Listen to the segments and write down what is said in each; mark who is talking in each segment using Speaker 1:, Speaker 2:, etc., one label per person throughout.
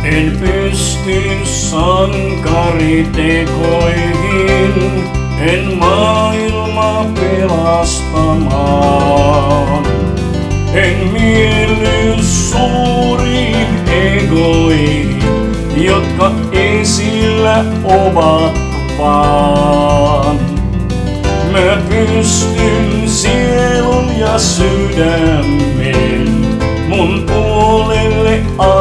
Speaker 1: En pysty sankaritekoihin, en maailmaa pelastamaan. En mielly suuriin egoihin, jotka esillä ovat vaan. Mä pystyn sielun ja sydämen mun puolelle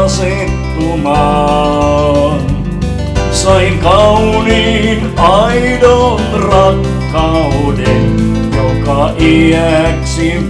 Speaker 1: asettumaan. Sain kauniin aidon rakkauden, joka iäksi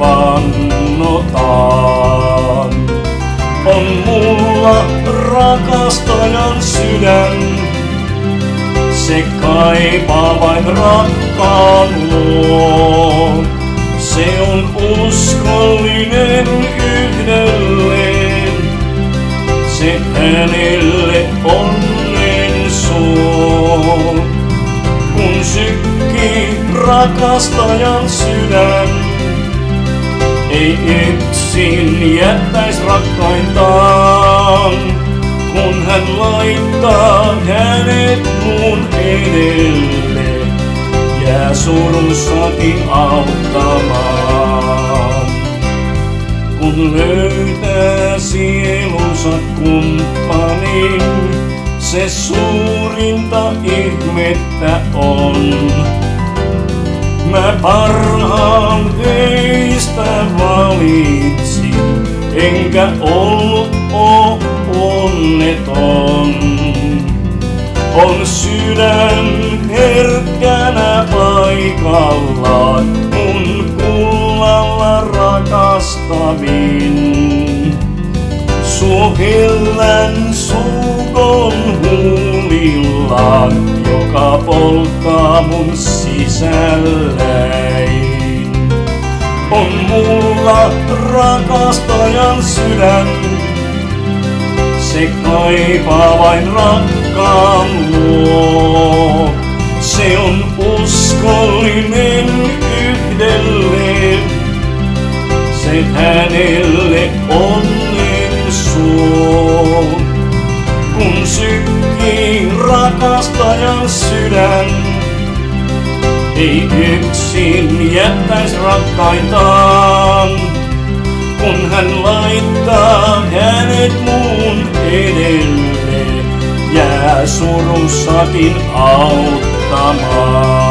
Speaker 1: vannotaan. On mulla rakastajan sydän, se kaipaa vain rakkaan luo. Se on uskollinen yhdelleen, se hänelle onnen suo. Kun sykkii rakastajan sydän, ei yksin jättäis rakkaitaan. Kun hän laittaa hänet mun edelle, jää surussakin auttamaan. Kun löytää sielunsa kumppanin, se suurinta ihmettä on. Mä parhaan heistä valitsin, enkä ollut onneton. On sydän herkkänä paikallaan, mun kullalla rakastavin. Suohellän sukon huulillaan, joka polttaa mun sisälläin. On mulla rakastajan sydän, se kaipaa vain rakkaan luo. Se on uskollinen yhdelleen, se hänelle onnen suo. Kun sykkii rakastajan sydän, ei yksin jättäis rakkaitaan. Kun hän laittaa hänet mun edelle, jää surussakin auttamaan.